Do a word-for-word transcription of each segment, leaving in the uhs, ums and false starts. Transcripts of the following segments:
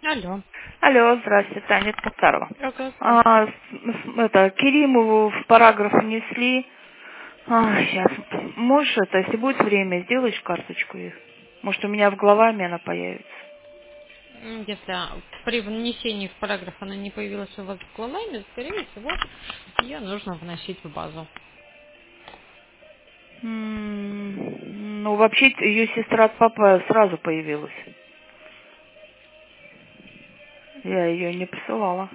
Алло. Алло, здрасте, Таня, это Мухтарова. Ага, А, здравствуйте. с- с- это, Керимову в параграф внесли. А, сейчас. Можешь это, если будет время, сделаешь карточку их? Может, у меня в головами она появится. М, Если а, при внесении в параграф она не появилась у вас в главами, скорее всего, ее нужно вносить в базу. М, Ну, вообще, ее сестра от папы сразу появилась. Я ее не посылала.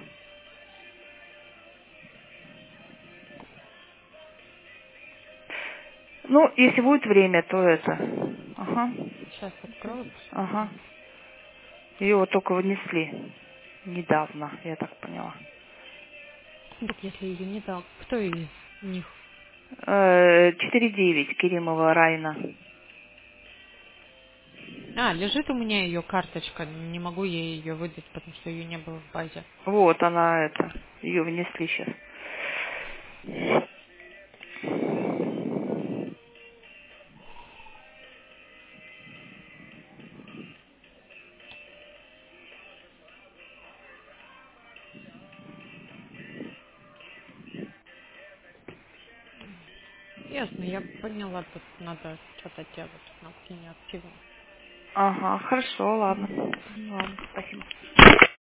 Ну, если будет время, то это. Ага. Сейчас открою, посмотрю. Ага. Ее вот только внесли. Недавно, я так поняла. Так если ее не дал, кто из них? Э, четыре девять Керимова Райна. А, лежит у меня ее карточка, не могу ей ее выдать, потому что ее не было в базе. Вот она это. Ее внесли сейчас. Ясно, я поняла, тут надо что-то делать, кнопки неактивны. Ага, хорошо, ладно. Мгм. Ладно, спасибо.